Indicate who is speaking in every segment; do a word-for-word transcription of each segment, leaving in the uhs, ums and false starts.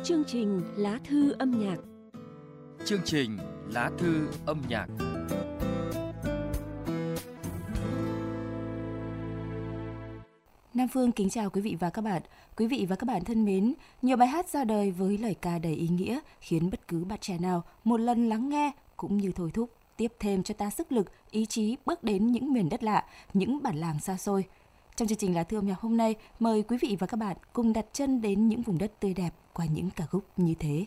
Speaker 1: Chương trình Lá thư âm nhạc.
Speaker 2: Chương trình Lá thư âm nhạc.
Speaker 3: Nam Phương kính chào quý vị và các bạn. Quý vị và các bạn thân mến, nhiều bài hát ra đời với lời ca đầy ý nghĩa khiến bất cứ bạn trẻ nào một lần lắng nghe cũng như thôi thúc, tiếp thêm cho ta sức lực, ý chí bước đến những miền đất lạ, những bản làng xa xôi. Trong chương trình Lá thư âm nhạc hôm nay, mời quý vị và các bạn cùng đặt chân đến những vùng đất tươi đẹp qua những ca khúc như thế.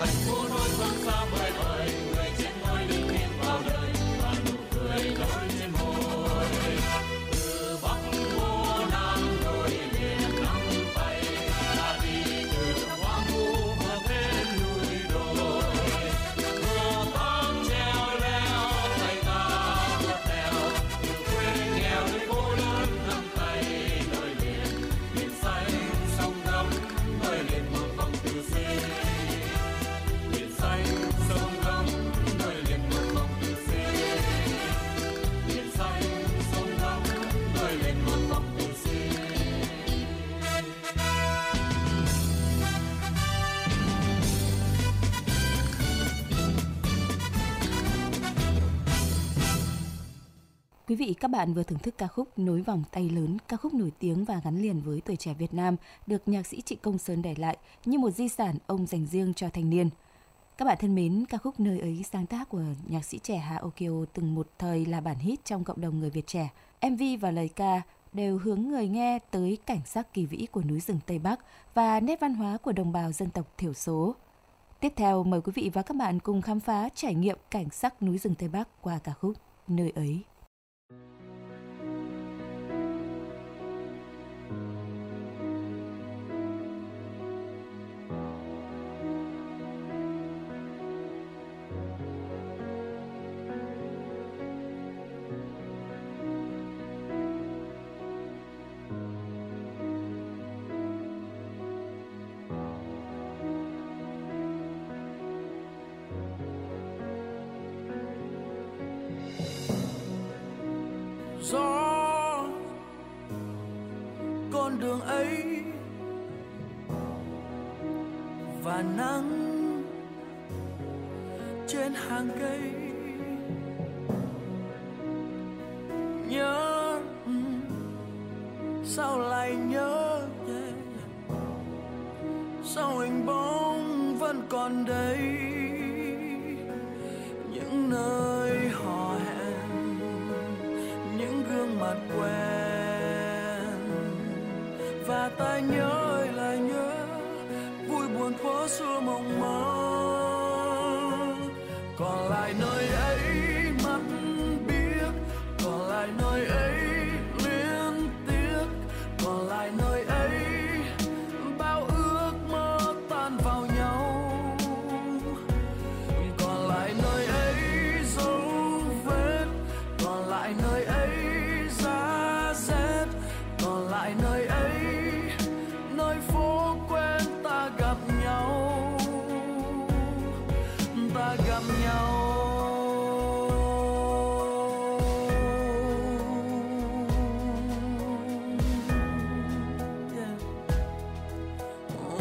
Speaker 4: Hãy subscribe cho kênh Ghiền Mì Gõ để không bỏ lỡ những video hấp dẫn.
Speaker 3: Quý vị các bạn vừa thưởng thức ca khúc Nối vòng tay lớn, ca khúc nổi tiếng và gắn liền với tuổi trẻ Việt Nam, được nhạc sĩ Trịnh Công Sơn để lại như một di sản ông dành riêng cho thanh niên. Các bạn thân mến, ca khúc Nơi ấy sáng tác của nhạc sĩ trẻ Hà Okio từng một thời là bản hit trong cộng đồng người Việt trẻ. em vê và lời ca đều hướng người nghe tới cảnh sắc kỳ vĩ của núi rừng Tây Bắc và nét văn hóa của đồng bào dân tộc thiểu số. Tiếp theo, mời quý vị và các bạn cùng khám phá trải nghiệm cảnh sắc núi rừng Tây Bắc qua ca khúc Nơi ấy.
Speaker 4: Gió con đường ấy và nắng trên hàng cây, nhớ sao lại nhớ yeah. Sao hình bóng vẫn còn đây, những nơi hò hẹn, những gương mặt quen, và ta nhớ ơi là nhớ vui buồn thuở xưa mộng mơ. Còn lại nơi ấy mắt biếc, còn lại nơi ấy luyến tiếc, còn lại nơi ấy bao ước mơ tan vào nhau, còn lại nơi ấy dấu vết, còn lại nơi ấy giá rét, còn lại nơi ấy nơi phố quen ta gặp nhau, ta gặp nhau. Yeah. Oh.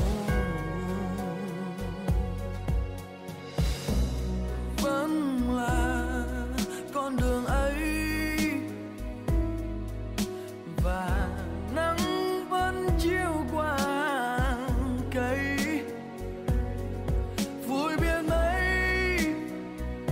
Speaker 4: Vẫn là con đường ấy và nắng vẫn chiếu qua cây, vui biển ấy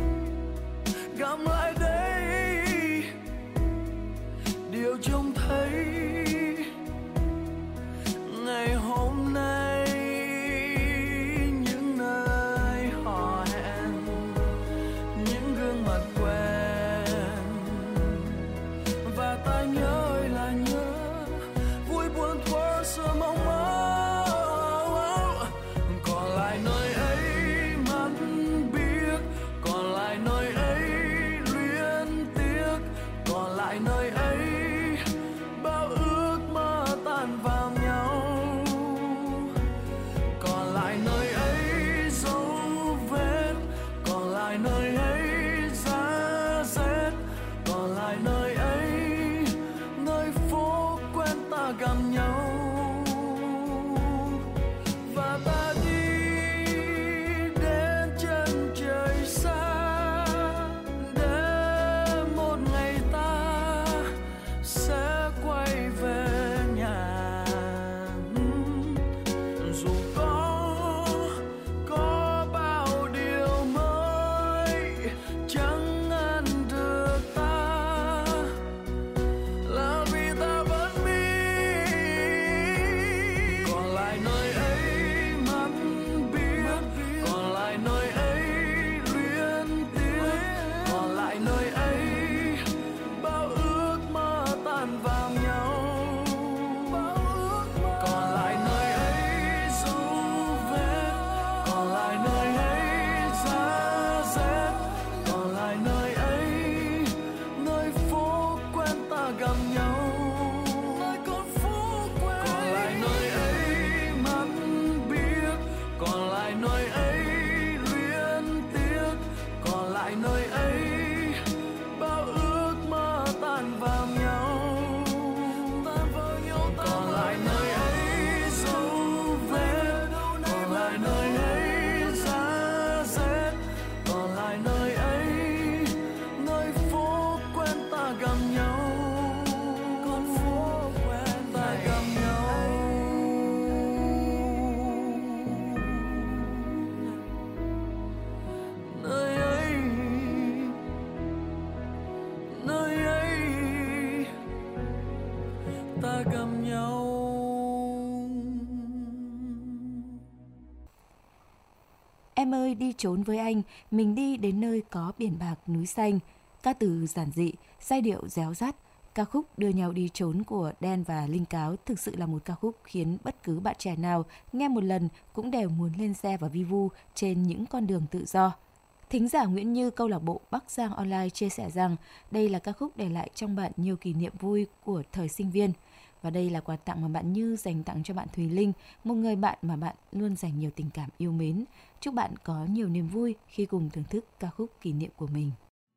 Speaker 3: Em ơi đi trốn với anh, mình đi đến nơi có biển bạc núi xanh. Ca từ giản dị, giai điệu réo rắt. Ca khúc Đưa nhau đi trốn của Đen và Linh Cáo thực sự là một ca khúc khiến bất cứ bạn trẻ nào nghe một lần cũng đều muốn lên xe và vi vu trên những con đường tự do. Thính giả Nguyễn Như câu lạc bộ Bắc Giang Online chia sẻ rằng đây là ca khúc để lại trong bạn nhiều kỷ niệm vui của thời sinh viên. Và đây là quà tặng mà bạn Như dành tặng cho bạn Thùy Linh, một người bạn mà bạn luôn dành nhiều tình cảm yêu mến. Chúc bạn có nhiều niềm vui khi cùng thưởng thức ca khúc kỷ niệm của mình.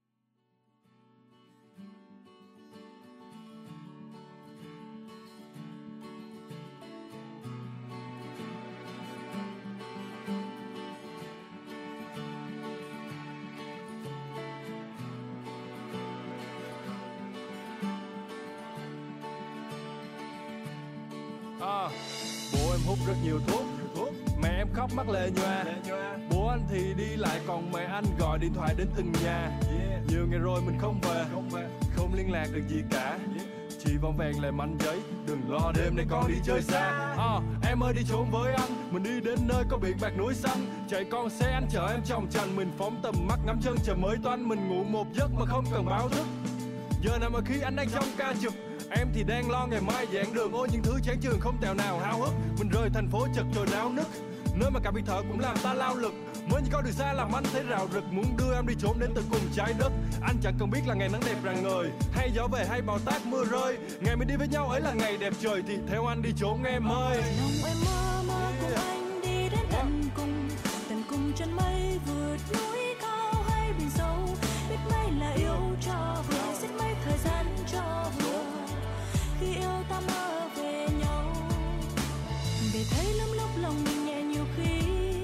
Speaker 5: À, bố em hút rất nhiều thuốc, mẹ em khóc mắt lệ nhòa. Bố anh thì đi lại còn mẹ anh gọi điện thoại đến từng nhà. Nhiều ngày rồi mình không về, không liên lạc được gì cả. Chỉ vòng vàng lại mảnh giấy, đừng lo đêm nay con đi chơi xa. À, em ơi đi trốn với anh, mình đi đến nơi có biển bạc núi xanh. Chạy con xe anh chở em trong trành, mình phóng tầm mắt ngắm chân trời mới toanh. Mình ngủ một giấc mà không cần báo thức. Giờ nào mà khi anh đang trong ca trực, em thì đang lo ngày mai giảng đường. Ôi những thứ chán trường không tèo nào háo hức. Mình rời thành phố chật chội náo nức, nơi mà cả biệt thự cũng làm ta lao lực. Mới như có được xa làm anh thấy rào rực, muốn đưa em đi trốn đến tận cùng trái đất. Anh chẳng cần biết là ngày nắng đẹp rạng ngời, hay gió về hay bão táp mưa rơi. Ngày mình đi với nhau ấy là ngày đẹp trời, thì theo anh đi trốn em ơi.
Speaker 6: Lòng em mơ mơ cùng anh đi đến tận cùng, tận cùng chân mây vượt núi cao hay biển sâu. Biết mấy là yêu cho vừa, biết mấy thời gian cho vừa. Khi yêu ta mơ về nhau, để thấy lắm lúc lòng mình nhẹ nhiều khi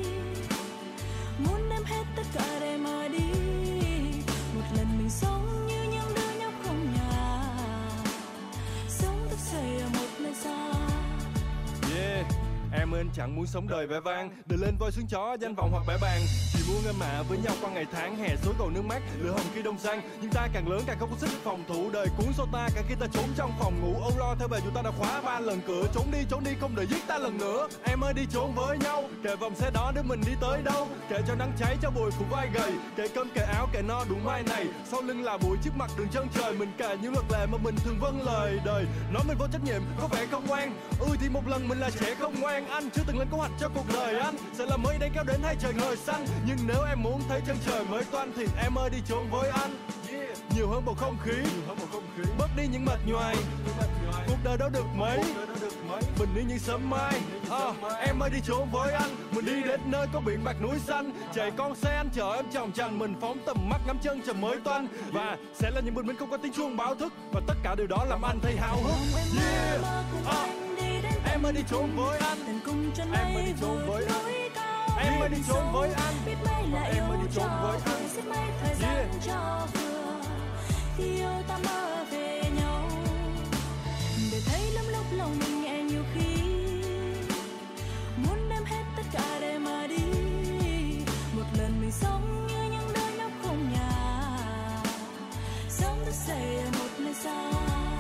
Speaker 6: muốn đem hết tất cả để mà đi. Một lần mình sống như những đứa nhóc không nhà, sống thức dậy ở một nơi xa.
Speaker 5: Yeah, em ơi chẳng muốn sống đời vẻ vang, để lên voi xuống chó danh vọng hoặc bẻ bàn. Chỉ muốn em mạ với nhau qua ngày tháng hè suối cầu nước mắt lửa hồng khi đông sang. Nhưng ta càng lớn càng không có sức phòng thủ, đời cuốn sâu ta càng khi ta trốn trong phòng ngủ. Âu lo theo bề dù ta đã khóa ba lần cửa, trốn đi trốn đi không đợi giết ta lần nữa. Em ơi đi trốn với nhau, kệ vòng xe đó để mình đi tới đâu. Kệ cho nắng cháy cho bụi phủ vai gầy, kệ cơm kệ áo kệ no đủ mai này. Sau lưng là bụi trước mặt đường chân trời, mình kệ những luật lệ mà mình thường vâng lời. Đời nói mình vô trách nhiệm có vẻ không ngoan, ừ thì một lần mình là trẻ không ngoan. Anh chưa từng lên kế hoạch cho cuộc đời anh, sẽ là mới đây kéo đến hay trời ngời xanh. Nhưng nếu em muốn thấy chân trời mới toanh thì em ơi đi trốn với anh. Yeah. Nhiều hơn bầu không khí, bớt đi những mệt nhoài. Cuộc đời đâu được mấy, bình yên như sớm mai. À, em ơi đi trốn với anh, mình đi đến nơi có biển bạc núi xanh. Chạy con xe anh chở em chòng chành, mình phóng tầm mắt ngắm chân trời mới toanh. Và sẽ là những bình minh không có tiếng chuông báo thức, và tất cả điều đó làm anh thấy háo hức. Yeah. À, em ơi đi trốn với anh, em ơi đi trốn với anh, em ơi đi trốn với anh, em ơi đi trốn với anh. Yeah.
Speaker 6: Khi yêu ta mơ về nhau, để thấy lắm lúc lòng mình nhẹ nhiều khi muốn đem hết tất cả để mà đi. Một lần mình sống như những đứa nhóc không nhà, sống thức dậy ở một nơi xa.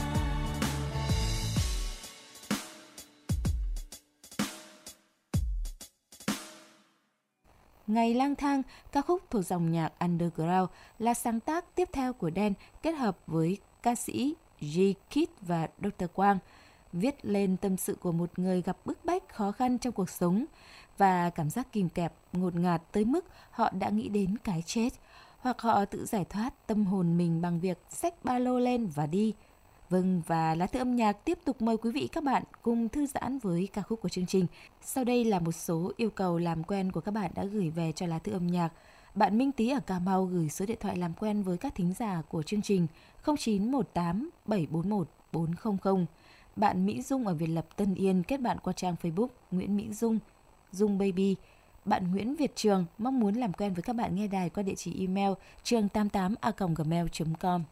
Speaker 3: Ngày lang thang, ca khúc thuộc dòng nhạc underground, là sáng tác tiếp theo của Đen kết hợp với ca sĩ G-Kid và đô tờ Quang, viết lên tâm sự của một người gặp bức bách khó khăn trong cuộc sống và cảm giác kìm kẹp, ngột ngạt tới mức họ đã nghĩ đến cái chết, hoặc họ tự giải thoát tâm hồn mình bằng việc xách ba lô lên và đi. Vâng, và Lá Thư Âm Nhạc tiếp tục mời quý vị các bạn cùng thư giãn với ca khúc của chương trình. Sau đây là một số yêu cầu làm quen của các bạn đã gửi về cho Lá Thư Âm Nhạc. Bạn Minh Tý ở Cà Mau gửi số điện thoại làm quen với các thính giả của chương trình không chín một tám bảy bốn một bốn không không. Bạn Mỹ Dung ở Việt Lập Tân Yên kết bạn qua trang Facebook Nguyễn Mỹ Dung, Dung Baby. Bạn Nguyễn Việt Trường mong muốn làm quen với các bạn nghe đài qua địa chỉ email trường tám tám a còng gmail chấm com.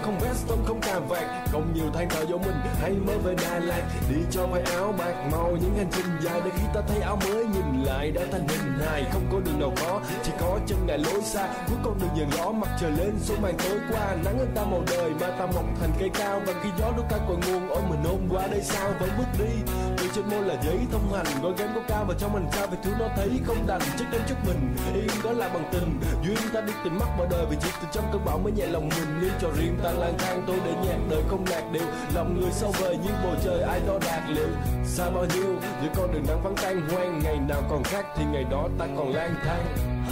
Speaker 7: không vest tông không cà vạt, còn nhiều than thở dỗ mình hay mơ về Đà Lạt, đi cho vai áo bạc màu những hành trình dài để khi ta thấy áo mới nhìn lại đã thành hình hài. Không có đường nào khó, chỉ có chân ngại lối xa, cuối con đường dần ló mặt trời lên xuống màn tối qua, nắng ơi ta màu đời mà ta mọc thành cây cao, và khi gió đốt ta cội nguồn ôi mình ôm qua đây sao vẫn bước đi, từ trên môi là giấy thông hành, gói ghém có cao và trong mình sao về thứ nó thấy không đành, chắc đến chút mình yên đó là bằng tình duyên ta đi tìm mắt mọi đời, vì chỉ từ trong cơn bão mới nhẹ lòng mình, nhưng cho riêng ta lang thang tôi để nhạc đời không lạc điệu, lòng người sâu vời như bầu trời ai đo đạt liệu xa bao nhiêu giữa con đường nắng vắng tan hoang, ngày nào còn khác thì ngày đó ta còn lang thang.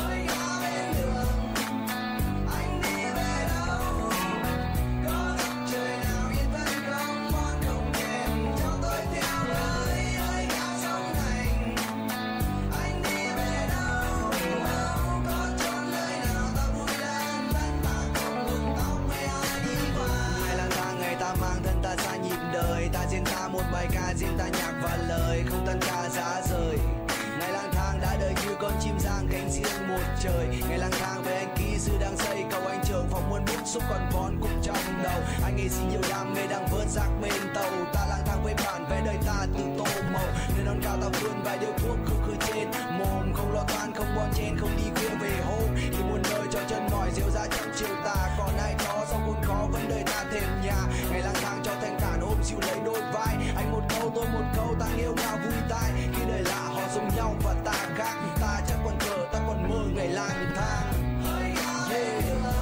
Speaker 8: Xúc còn vòn cùng trong đầu, anh nghĩ gì nhiều đam mê đang vớt rác bên tàu, ta lang thang với bản vẽ đời ta từ tô màu, nơi non cao ta vươn vài điếu thuốc khư khư trên mồm, không lo toan không bon chen không đi khuya về hôm, đi muôn nơi cho chân mỏi rêu ra trong chiều tà, còn ai đó sau khốn khó vẫn đời ta thềm nhà, ngày lang thang cho thanh thản ôm siêu lấy đôi vai, anh một câu tôi một câu ta yêu nhau vui tai, khi đời lạ họ giống nhau và ta khác, ta chắc còn thờ ta còn mơ ngày lang thang. Yeah.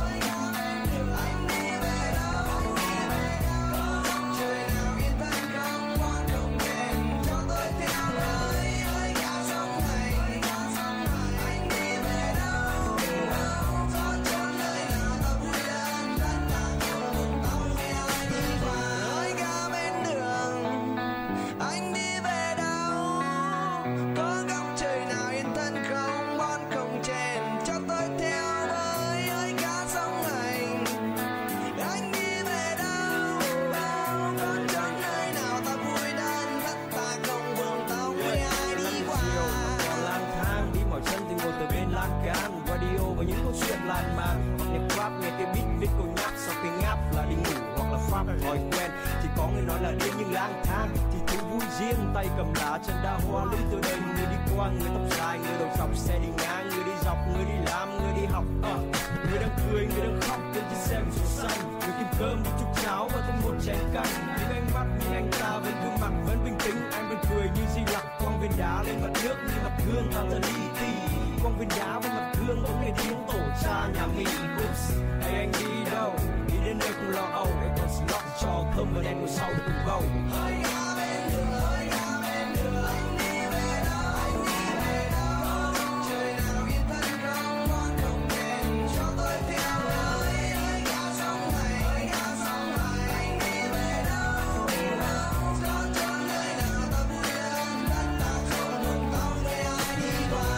Speaker 4: Thói quen thì có người nói là điên nhưng lang thang thì thú vui riêng, tay cầm lá chân đa hoa lưng từ đây, người đi qua người tóc dài, người đầu trọc xe đi ngang, người đi dọc người đi làm người đi học, uh. người đang cười người đang khóc trên chiếc xe màu xanh, người kiếm cơm đi chúc cháo và thêm một chén canh, những ánh mắt những anh ta vẫn gương mặt vẫn bình tĩnh, anh vẫn cười như Di Lặc, quăng viên đá lên mặt nước như mặt gương ta dần đi đi, quăng viên đá với mặt gương bỗng nghe tiếng tổ cha nhà mình. Oops, hey anh đi đâu? Đi đến nơi không lo âu, để còn slot cho thơm và đèn ngồi sau để cùng gầu. Hỡi gà bên đường, hỡi gà bên đường, anh đi về đâu? Anh đi về đâu? Trời nào yên thân không bon không đèn cho tôi theo lời. Hỡi gà sông này, hỡi gà sông này, anh đi về đâu? Cho cho nơi nào ta vui lên, đất ta không buồn không để ai đi qua.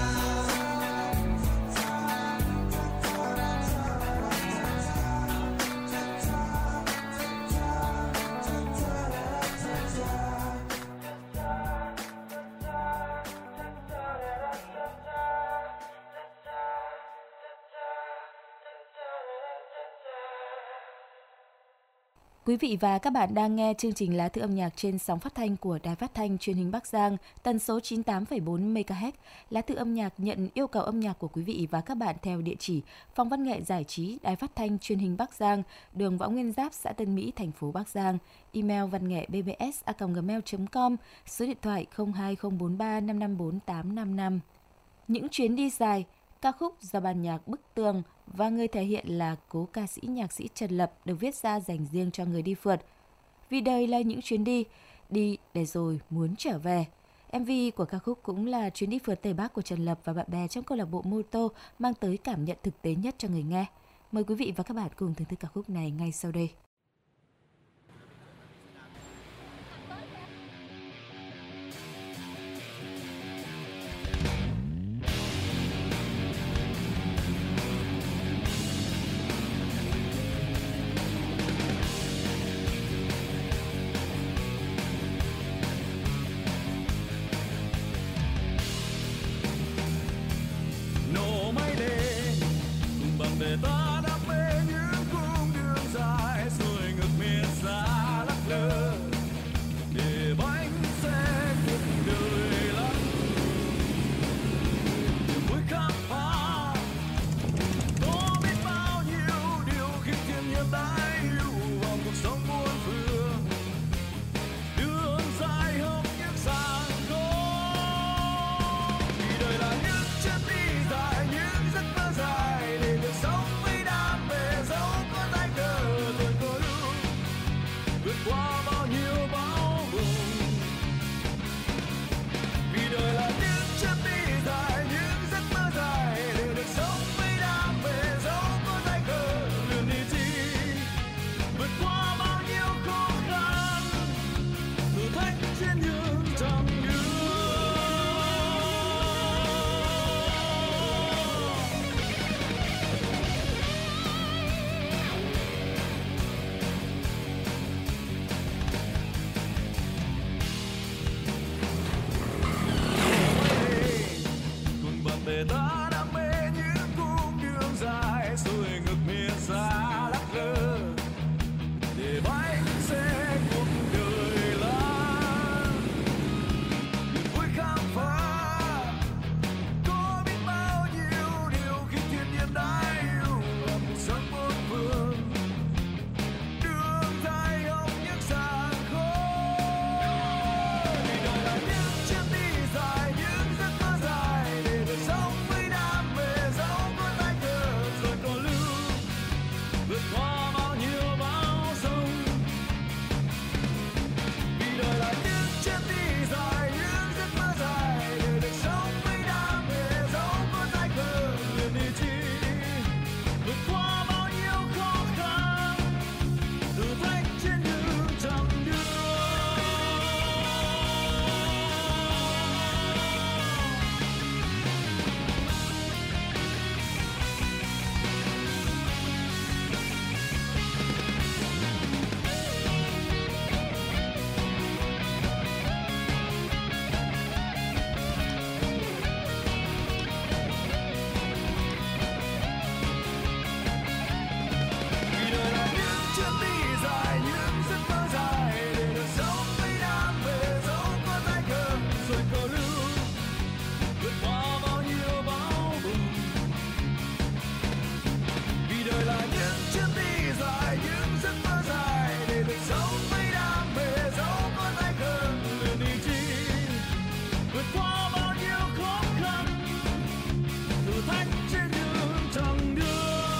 Speaker 3: Quý vị và các bạn đang nghe chương trình Lá thư âm nhạc trên sóng phát thanh của Đài Phát thanh Truyền hình Bắc Giang, tần số chín mươi tám phẩy bốn mê ga héc. Lá thư âm nhạc nhận yêu cầu âm nhạc của quý vị và các bạn theo địa chỉ Phòng Văn nghệ Giải trí Đài Phát thanh Truyền hình Bắc Giang, đường Võ Nguyên Giáp, xã Tân Mỹ, thành phố Bắc Giang. Email văn nghệ b b s a còng gmail chấm com, số điện thoại không hai không bốn ba năm năm bốn tám năm năm. Những chuyến đi dài, ca khúc do ban nhạc Bức Tường và người thể hiện là cố ca sĩ nhạc sĩ Trần Lập được viết ra dành riêng cho người đi phượt. Vì đây là những chuyến đi, đi để rồi muốn trở về. em vê của ca khúc cũng là chuyến đi phượt Tây Bắc của Trần Lập và bạn bè trong câu lạc bộ mô tô, mang tới cảm nhận thực tế nhất cho người nghe. Mời quý vị và các bạn cùng thưởng thức ca khúc này ngay sau đây.
Speaker 4: Để ta đam mê những cung đường dài. để ta đam mê những cung đường dài rồi ngược miền xa lắc lơ để bay xe cuộc đời là niềm vui khám phá. Có biết bao nhiêu điều khi thiên nhiên đã yêu là một sân bốn phương đường dài hồng những xa khơi. Vì đời là những chuyến đi dài những giấc mơ dài để đời sống với đam mê dẫu có dài cờ rồi còn lưu vượt qua bao nhiêu bão giông. Vì đời là những chuyến đi dài những giấc mơ dài để đời sống với đam mê dẫu có dài cờ liền ý chí vượt qua bao nhiêu khó khăn thử thách trên đường chặng đường. Vì đời là những chuyến đi dài những giấc mơ dài để đời sống với đam mê dẫu có dài cờ rồi có lưu vượt qua bao nhiêu bão bùng. Vì đời là những chuyến đi dài những giấc mơ dài để đời sống với đam mê dẫu có dài cờ liền ý chí vượt qua bao nhiêu khó khăn thử thách trên đường chặng đường.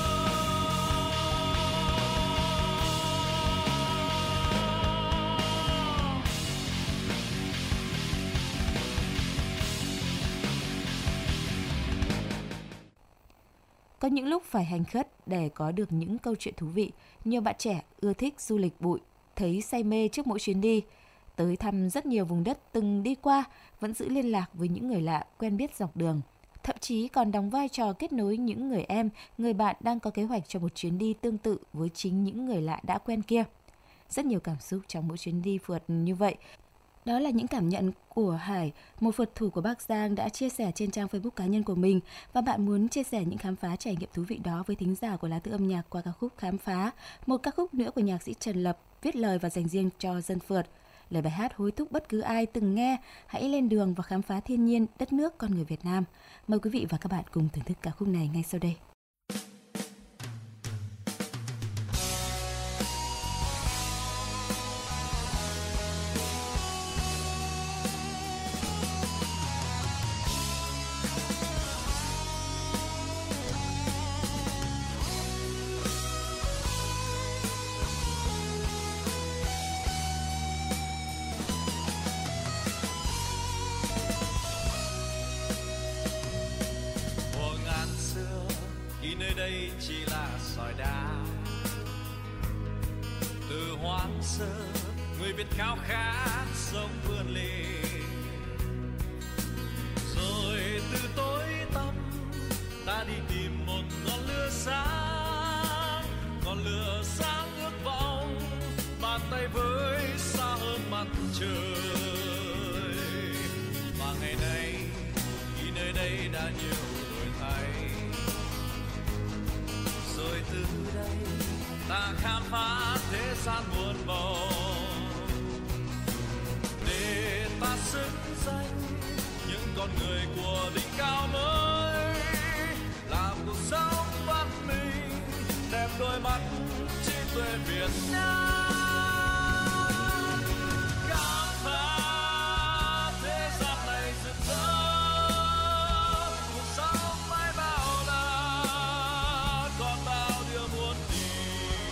Speaker 3: Có những lúc phải hành khất để có được những câu chuyện thú vị. Nhiều bạn trẻ ưa thích du lịch bụi, thấy say mê trước mỗi chuyến đi. Tới thăm rất nhiều vùng đất từng đi qua, vẫn giữ liên lạc với những người lạ quen biết dọc đường. Thậm chí còn đóng vai trò kết nối những người em, người bạn đang có kế hoạch cho một chuyến đi tương tự với chính những người lạ đã quen kia. Rất nhiều cảm xúc trong mỗi chuyến đi phượt như vậy. Đó là những cảm nhận của Hải, một phượt thủ của Bắc Giang đã chia sẻ trên trang Facebook cá nhân của mình. Và bạn muốn chia sẻ những khám phá trải nghiệm thú vị đó với thính giả của Lá Thư Âm Nhạc qua ca khúc Khám Phá, một ca khúc nữa của nhạc sĩ Trần Lập, viết lời và dành riêng cho dân phượt. Lời bài hát hối thúc bất cứ ai từng nghe hãy lên đường và khám phá thiên nhiên, đất nước, con người Việt Nam. Mời quý vị và các bạn cùng thưởng thức ca khúc này ngay sau đây.
Speaker 4: Thuở ngàn xưa khi nơi đây chỉ là sỏi đá, từ hoang sơ người Việt khao khát sống vươn lên, rồi từ tối tăm ta đi tìm một ngọn lửa sáng, ngọn lửa sáng ước vọng bàn tay với xa hơn mặt trời. Và ngày nay khi nơi đây đã nhiều đổi thay, rồi từ đây ta khám phá thế gian muôn màu để ta xứng danh những con người của đỉnh cao mới, làm cuộc sống văn minh đẹp đôi mắt trí tuệ Việt Nam. Khám phá thế gian này rực rỡ, cuộc sống mãi bao la, còn bao điều muốn tìm.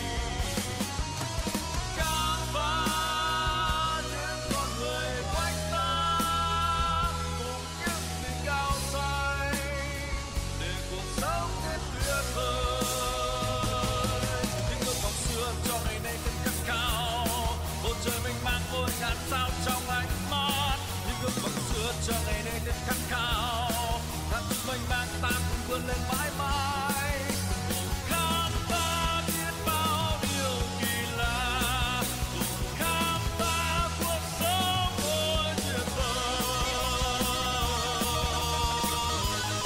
Speaker 4: Khám phá những con người quanh ta cùng những đỉnh cao xanh để cuộc sống thêm tuyệt vời. Những ước vọng xưa cho ngày nay thêm khát khao, bầu trời mênh mang ôi ngàn sao trong ánh mắt. Những ước vọng xưa cho ngày nay thêm khát khao, ngàn thứ mênh mang ta cùng vươn lên mãi mãi. Cùng khám phá biết bao điều kỳ lạ, cùng khám phá cuộc sống ôi tuyệt vời.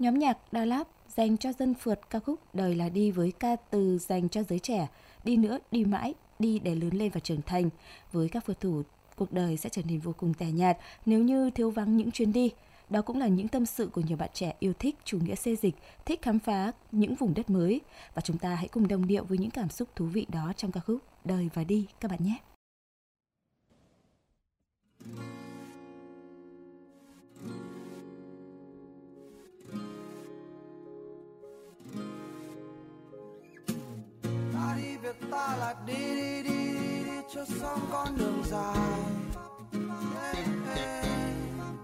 Speaker 3: Nhóm nhạc Đà Lạt dành cho dân phượt ca khúc Đời là đi với ca từ dành cho giới trẻ, đi nữa, đi mãi, đi để lớn lên và trưởng thành. Với các phượt thủ, cuộc đời sẽ trở nên vô cùng tẻ nhạt nếu như thiếu vắng những chuyến đi. Đó cũng là những tâm sự của nhiều bạn trẻ yêu thích chủ nghĩa xê dịch, thích khám phá những vùng đất mới. Và chúng ta hãy cùng đồng điệu với những cảm xúc thú vị đó trong ca khúc Đời và đi các bạn nhé.
Speaker 8: Ta đi việc ta là đi đi đi đi, đi cho xong con đường dài. Hey, hey.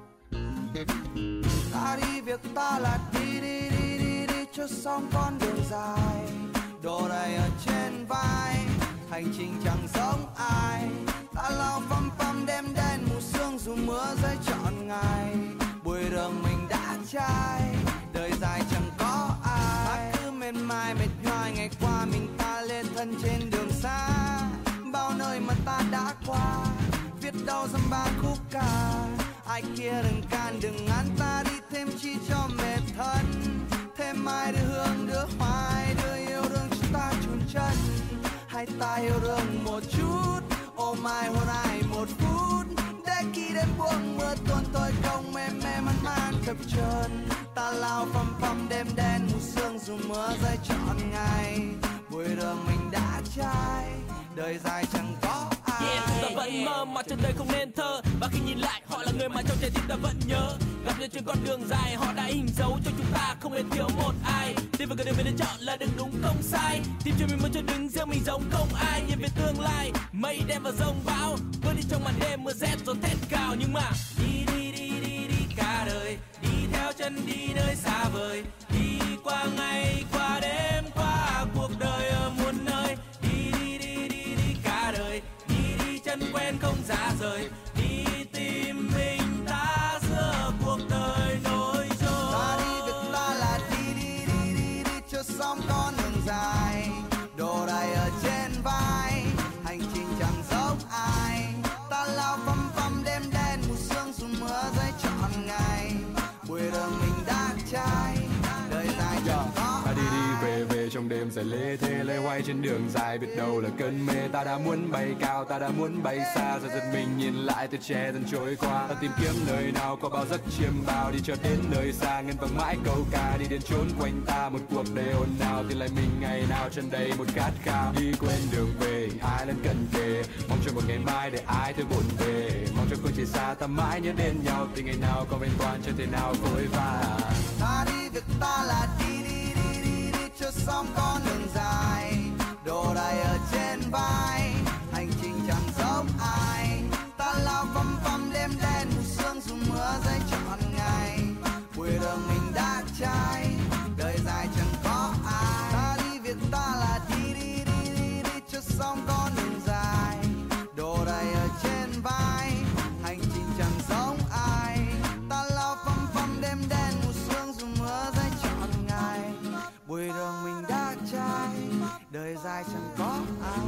Speaker 8: Ta đi việc ta là đi đi đi đi đi cho xong con đường dài. Đồ đầy ở trên vai, hành trình chẳng giống ai. Ta lao phăm phăm đêm đen mù sương dù mưa rơi trọn ngày. Bụi đường mình đã chai, đời dài chẳng có ai. Ta cứ mệt mỏi mệt nhoài ngày qua mình ta lên thân trên đường xa. Bao nơi mà ta đã qua, viết đâu dăm ba khúc ca. Ai kia đừng can đừng ngăn ta đi thêm chi cho mệt thân. Thêm ai đưa hương đưa hoài đưa yêu đương chúng ta chùn chân. Hai ta yêu đương một chút, ôm ai hôn ai một phút. Để khi đêm buông mưa tuôn tôi không mê mê man man chập chờn. Ta lao phăm phăm đêm đen mù sương dù mưa rơi trọn ngày. Bụi đường mình đã chai, đời dài chẳng có ai.
Speaker 9: Yeah, ta vẫn mơ mà trên đời không nên thơ. Và khi nhìn lại họ là người mà trong trái tim ta vẫn nhớ. Gặp nhau trên con đường dài họ đã hình dấu cho chúng ta không nên thiếu một ai. Đi vào cái đường mình đã chọn là đường đúng không sai. Tìm cho mình muốn cho đứng riêng mình giống không ai. Nhìn về tương lai mây đen và rông bão, bước đi trong màn đêm mưa rét gió thét gào. Nhưng mà đi đi đi đi đi cả đời, đi theo chân đi nơi xa vời. Đi qua ngày qua đêm qua cuộc đời ở muôn nơi. Đi đi đi đi đi cả đời, đi đi chân quen không giá rời. Đi tìm mình ta giữa cuộc đời nối dối.
Speaker 8: Ta đi việc ta là đi đi đi đi đi cho xong con đường dài. Đồ đầy ở trên vai, hành trình chẳng giống ai. Ta lao phăm phăm đêm đen mù sương dù mưa rơi trọn ngày. Bụi đường mình đã chai, đời dài chẳng có
Speaker 7: ta đi đi về về trong đêm dài lê thê lê hoay trên đường dài. Biết đâu là cơn mê, ta đã muốn bay cao, ta đã muốn bay xa. Rồi giật mình nhìn lại từ trẻ dần trôi qua. Ta tìm kiếm nơi nào có bao giấc chiêm bao. Đi cho đến nơi xa ngân vang mãi câu ca. Đi đến chốn quanh ta một cuộc đời ồn ào. Tìm lại mình ngày nào chân đầy một khát khao. Đi quên đường về ai lên cận kề, mong cho một ngày mai để ai thôi buồn về. Mong cho phương chỉ xa ta mãi nhớ đến nhau. Tình ngày nào còn bên toàn chưa thể nào vội vã.
Speaker 8: Ta đi việc ta là đi đi đi đi đi cho xong con đường dài. Đồ đầy ở trên vai, hành trình chẳng giống ai. Ta lao phăm phăm đêm đen mù sương dù mưa rơi trọn ngày. Bụi đường mình đã chai, đời dài chẳng có ai. Ta đi việc ta là đi đi đi đi đi cho xong con đường dài. Đồ đầy ở trên vai, hành trình chẳng giống ai. Ta lao phăm phăm đêm đen mù sương dù mưa rơi trọn ngày. Bụi đường mình đã chai, đời dài chẳng có ai.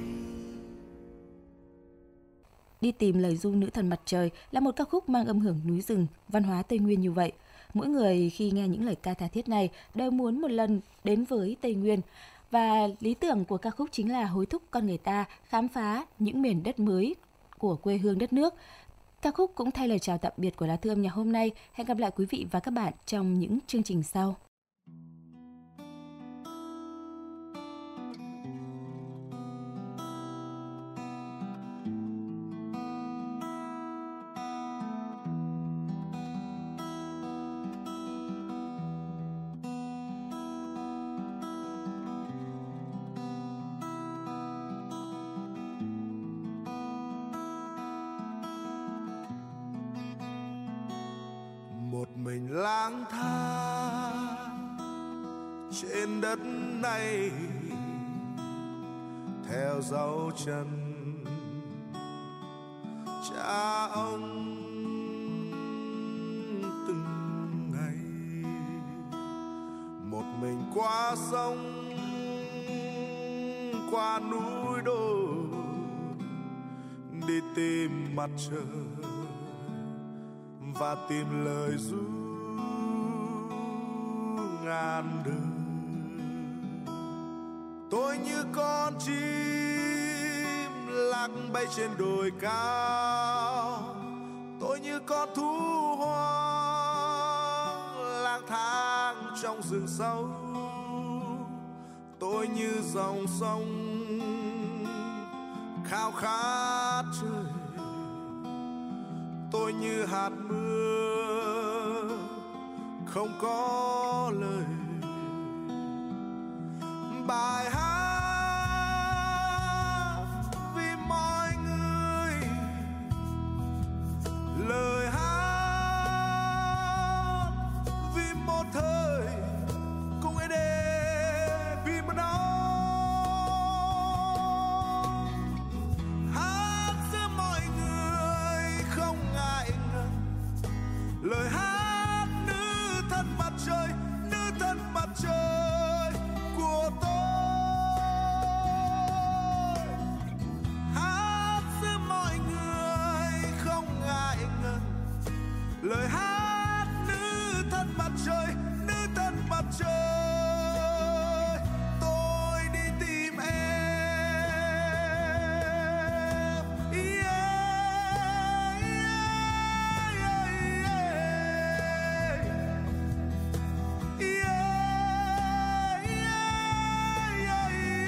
Speaker 3: Đi tìm lời ru nữ thần mặt trời là một ca khúc mang âm hưởng núi rừng, văn hóa Tây Nguyên như vậy. Mỗi người khi nghe những lời ca tha thiết này đều muốn một lần đến với Tây Nguyên. Và lý tưởng của ca khúc chính là hối thúc con người ta khám phá những miền đất mới của quê hương đất nước. Ca khúc cũng thay lời chào tạm biệt của Lá Thư Âm Nhạc hôm nay. Hẹn gặp lại quý vị và các bạn trong những chương trình sau.
Speaker 10: Một mình lang thang trên đất này, theo dấu chân cha ông từng ngày. Một mình qua sông qua núi đồi, đi tìm mặt trời và tìm lời ru ngàn đời. Tôi như con chim lạc bay trên đồi cao, tôi như con thú hoang lang thang trong rừng sâu, tôi như dòng sông khao khát trời, tôi như hạt mưa không có lời. Bài hát vì mọi người, lời hát vì một thời cùng ấy để vì một đó. Hát giữa mọi người không ngại ngần, lời hát nữ thân mặt trời, nữ thân mặt trời của tôi. Hát giữa mọi người không ngại ngần, lời hát nữ thân mặt trời, nữ thân mặt trời. Tôi đi tìm em. Yeah, yeah, yeah, yeah. Yeah, yeah, yeah,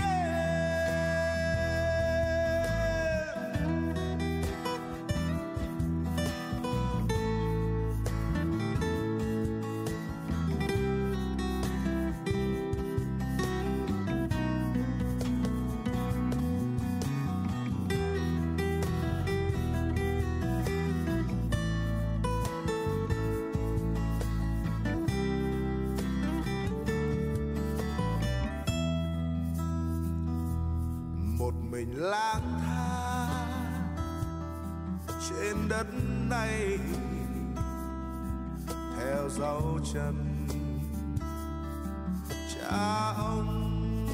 Speaker 10: một mình lang thang trên đất này theo dấu chân cha ông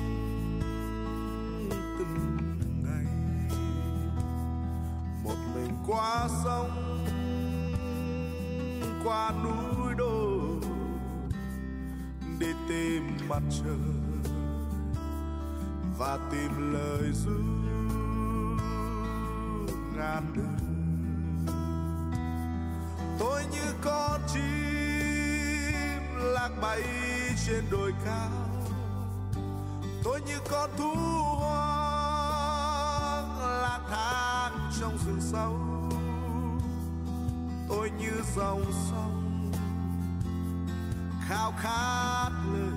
Speaker 10: từng ngày, một mình qua sông qua núi đồi đi tìm mặt trời và tìm lời ru ngàn đời. Tôi như con chim lạc bay trên đồi cao, tôi như con thú hoang lang thang trong rừng sâu, tôi như dòng sông khao khát lời,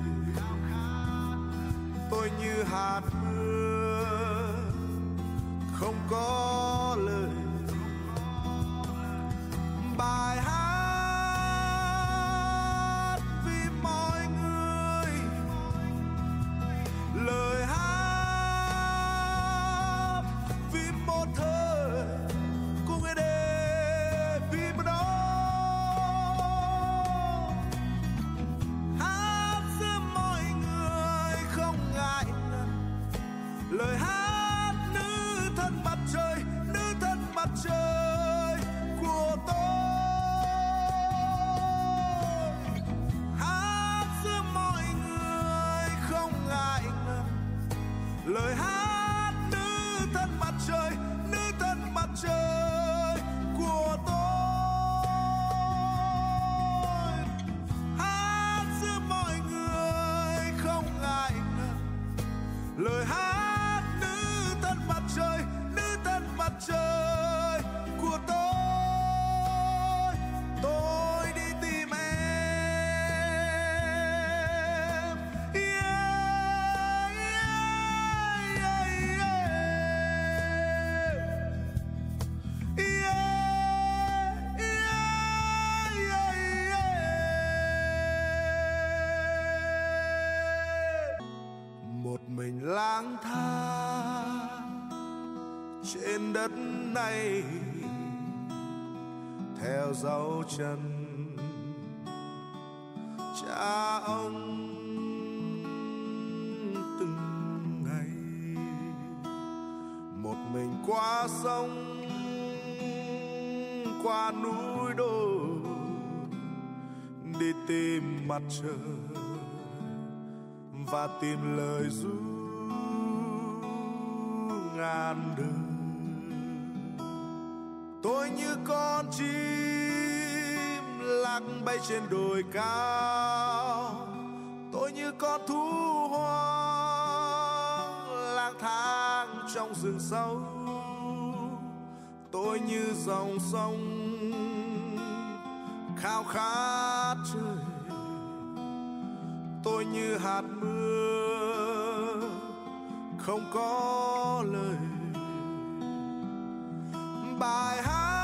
Speaker 10: tôi như hạt mưa không có lời. Bài hát vì mọi người, lời hát vì một thời cùng ấy để vì một đó. Hát giữa mọi người không ngại ngần, lời hát nữ thân mặt trời, nữ thân mặt trời của tôi. Hát giữa mọi người không ngại ngần, lời hát nữ thân mặt trời, nữ thân mặt trời của tôi. Hát giữa mọi người không ngại ngần, lời hát nữ thân mặt trời, nữ thân mặt trời của tôi. Tôi đi tìm em. Yeah, yeah, yeah, yeah. Yeah, yeah, yeah, yeah. Một mình lang thang trên đất này theo dấu chân cha ông từng ngày, một mình qua sông qua núi đồi đi tìm mặt trời và tìm lời ru ngàn đời. Tôi như con chim lạc bay trên đồi cao, tôi như con thú hoang lang thang trong rừng sâu, tôi như dòng sông khao khát trời, tôi như hạt mưa không có lời. Bài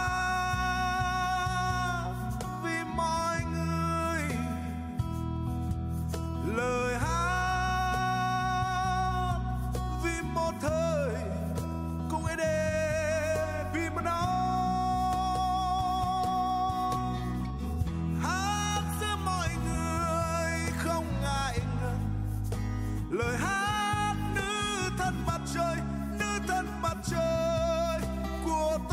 Speaker 10: hát vì mọi người, lời hát vì một thời cùng ấy để vì một nó. Hát giữa mọi người không ngại ngần, lời hát nữ thân mặt trời, nữ thân mặt trời của tôi.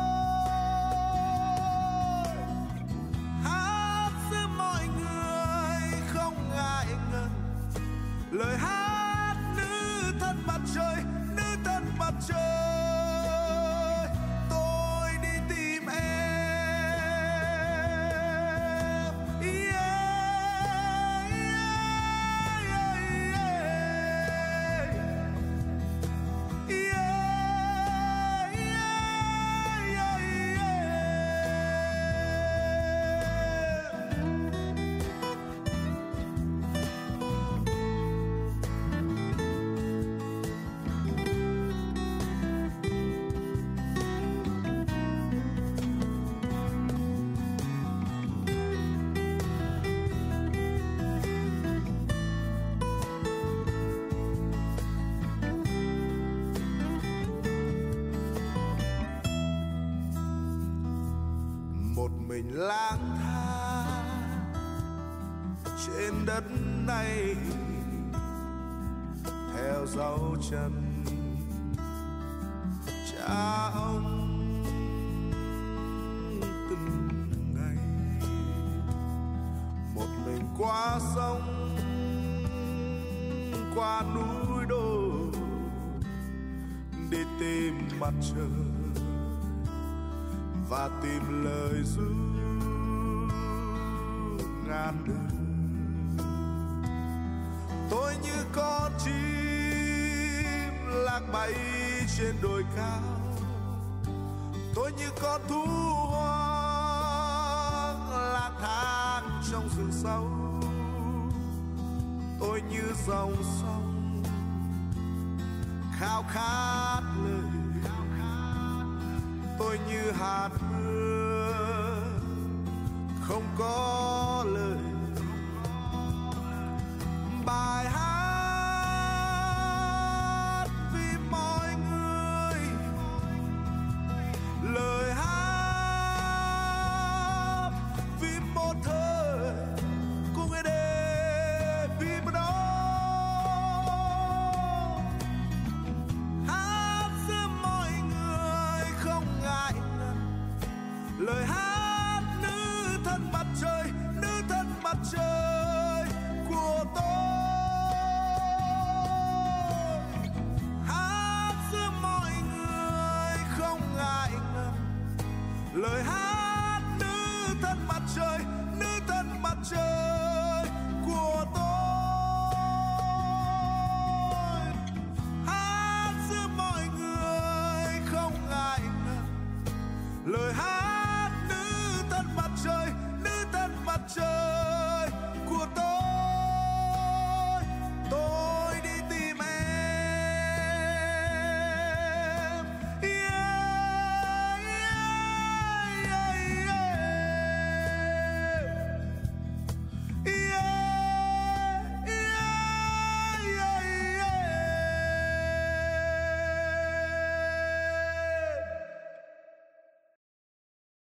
Speaker 10: Hát giữa mọi người không ngại ngần, lời hát nữ thân mặt trời, nữ thân mặt trời. Tôi đi tìm em. Yeah, yeah, yeah, yeah. Yeah, yeah, yeah, một mình lang thang trên đất này theo dấu chân cha ông từng ngày, một mình qua sông qua núi đồi để tìm mặt trời và tìm lời ru ngàn đời. Tôi như con chim lạc bay trên đồi cao, tôi như con thú hoang lang thang trong rừng sâu, tôi như dòng sông khao khát lời, tôi như hạt mưa không có lời. Bài hát vì mọi người, lời hát vì một thời cùng ấy để vì một đó. Hát giữa mọi người không ngại ngần, lời hát nữ thân mặt trời, nữ thân mặt trời của tôi. Hát giữa mọi người không ngại ngần, lời hát